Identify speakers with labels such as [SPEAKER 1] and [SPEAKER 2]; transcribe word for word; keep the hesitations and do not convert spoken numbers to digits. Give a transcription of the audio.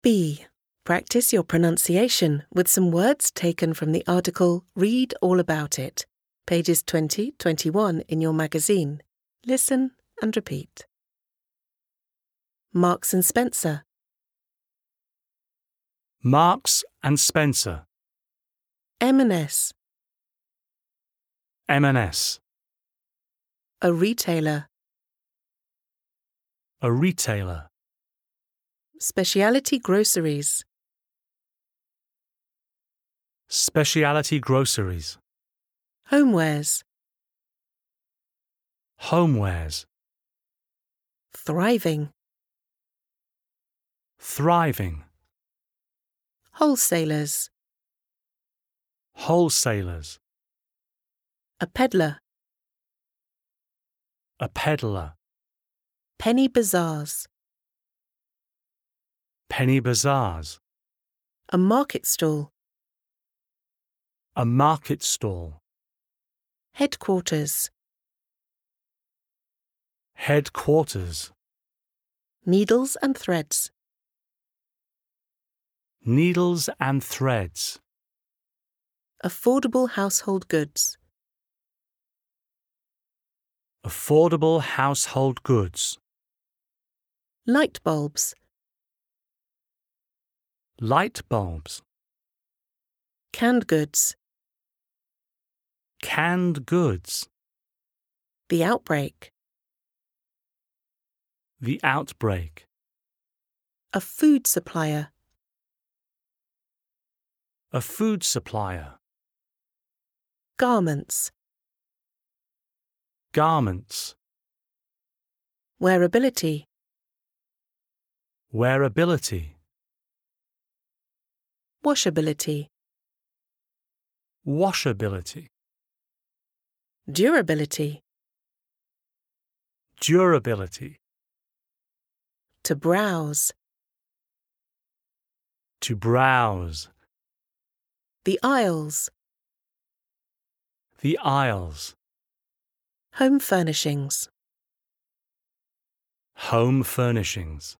[SPEAKER 1] B. Practice your pronunciation with some words taken from the article Read All About It, pages twenty to twenty-one in your magazine. Listen and repeat. Marks and Spencer.
[SPEAKER 2] Marks and Spencer.
[SPEAKER 1] M and S.
[SPEAKER 2] M and S.
[SPEAKER 1] A retailer.
[SPEAKER 2] A retailer.
[SPEAKER 1] Specialty groceries.
[SPEAKER 2] Specialty groceries.
[SPEAKER 1] Homewares.
[SPEAKER 2] Homewares.
[SPEAKER 1] Thriving.
[SPEAKER 2] Thriving.
[SPEAKER 1] Wholesalers.
[SPEAKER 2] Wholesalers.
[SPEAKER 1] A peddler.
[SPEAKER 2] A peddler.
[SPEAKER 1] Penny bazaars.
[SPEAKER 2] Penny bazaars.
[SPEAKER 1] A market stall.
[SPEAKER 2] A market stall.
[SPEAKER 1] Headquarters.
[SPEAKER 2] Headquarters.
[SPEAKER 1] Needles and threads.
[SPEAKER 2] Needles and threads.
[SPEAKER 1] Affordable household goods.
[SPEAKER 2] Affordable household goods.
[SPEAKER 1] Light bulbs.
[SPEAKER 2] Light bulbs.
[SPEAKER 1] Canned goods.
[SPEAKER 2] Canned goods.
[SPEAKER 1] The outbreak.
[SPEAKER 2] The outbreak.
[SPEAKER 1] A food supplier.
[SPEAKER 2] A food supplier.
[SPEAKER 1] Garments.
[SPEAKER 2] Garments.
[SPEAKER 1] Wearability.
[SPEAKER 2] Wearability.
[SPEAKER 1] Washability.
[SPEAKER 2] Washability.
[SPEAKER 1] Durability.
[SPEAKER 2] Durability.
[SPEAKER 1] To browse.
[SPEAKER 2] To browse.
[SPEAKER 1] The aisles.
[SPEAKER 2] The aisles.
[SPEAKER 1] Home furnishings.
[SPEAKER 2] Home furnishings.